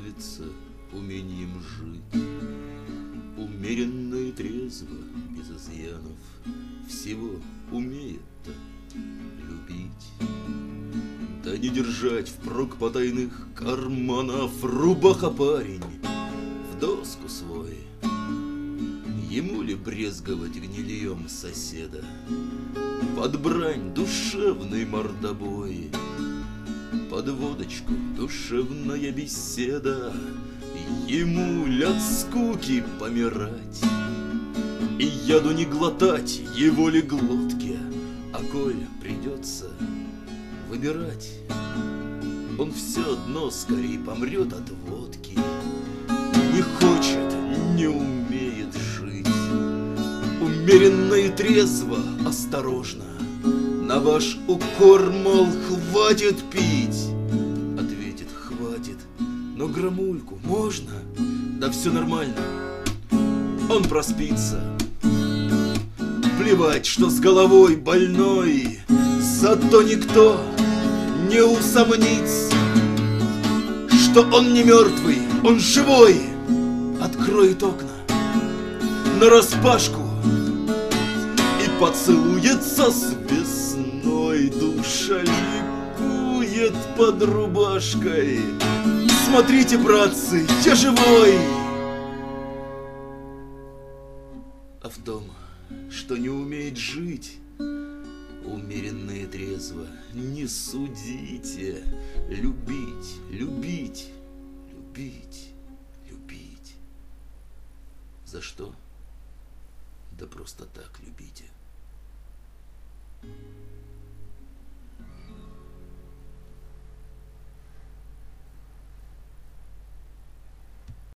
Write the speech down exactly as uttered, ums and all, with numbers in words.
славится умением жить. Умеренно и трезво, без изъянов, всего умеет-то любить. Да не держать впрок потайных карманов, рубаха парень в доску свой. Ему ли брезговать гнильем соседа под брань душевный мордобой? Под водочку душевная беседа, ему ли от скуки помирать? И яду не глотать его ли глотке, а коль придется выбирать, он все одно скорее помрет от водки. Не хочет, не умеет жить. Умеренно и трезво, осторожно, на ваш укор, мол, хватит пить. Ответит: хватит, но грамульку можно? Да все нормально, он проспится. Плевать, что с головой больной, зато никто не усомнится, что он не мертвый, он живой. Откроет окна нараспашку и поцелуется с весной. Душа ликует под рубашкой. Смотрите, братцы, я живой. А в том, что не умеет жить, умеренно и трезво не судите. Любить, любить, любить, любить. За что? Да просто так любите.